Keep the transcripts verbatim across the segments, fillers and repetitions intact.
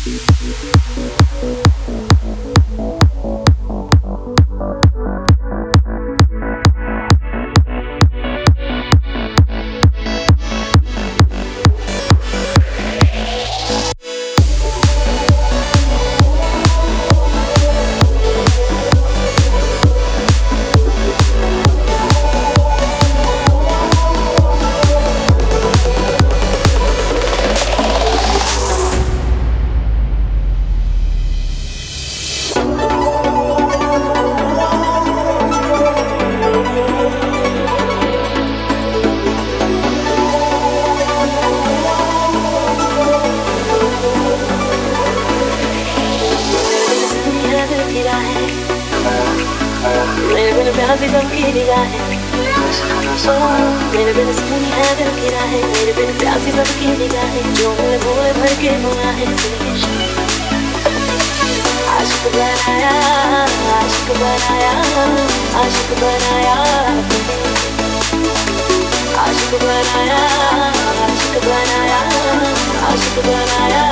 मेरे बिन प्यार सी सबकी निगाहें, मेरे बिन सुकून है दिल की राहें, मेरे बिन प्यार सी सबकी निगाहें, जो मेरे भोले भर के गुनाहें से आशिक बनाया, आशिक बनाया, आशिक बनाया, आशिक बनाया, आशिक बनाया, आशिक बनाया।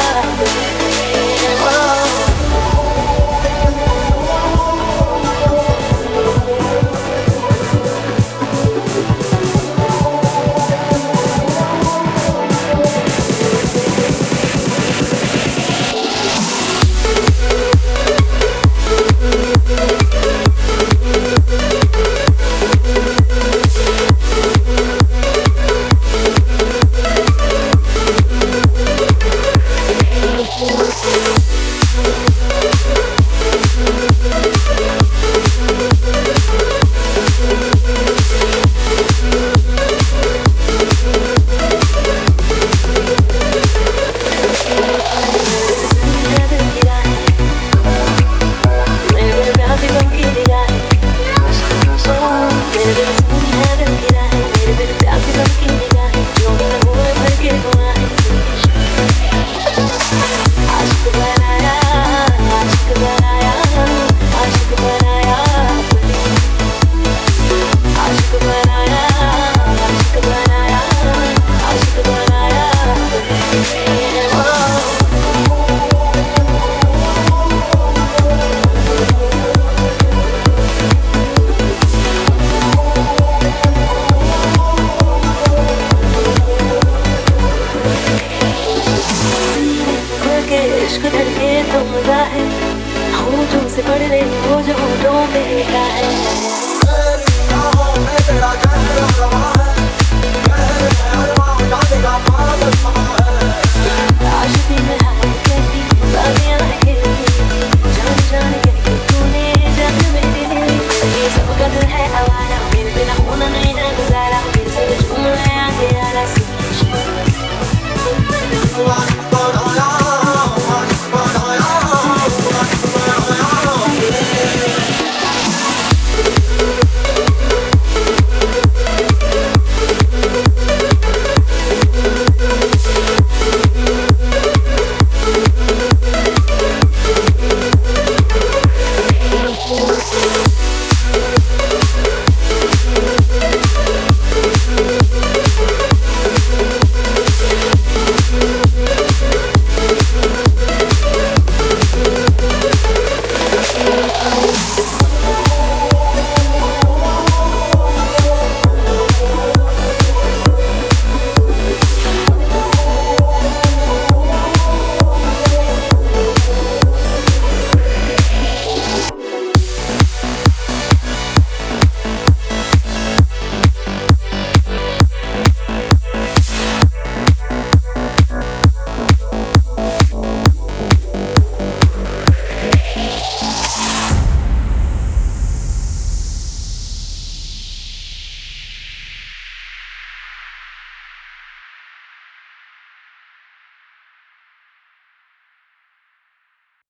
इश्क धड़के तो मजा है, होठों से पढ़ ले वो जो होठों पे लिखा है।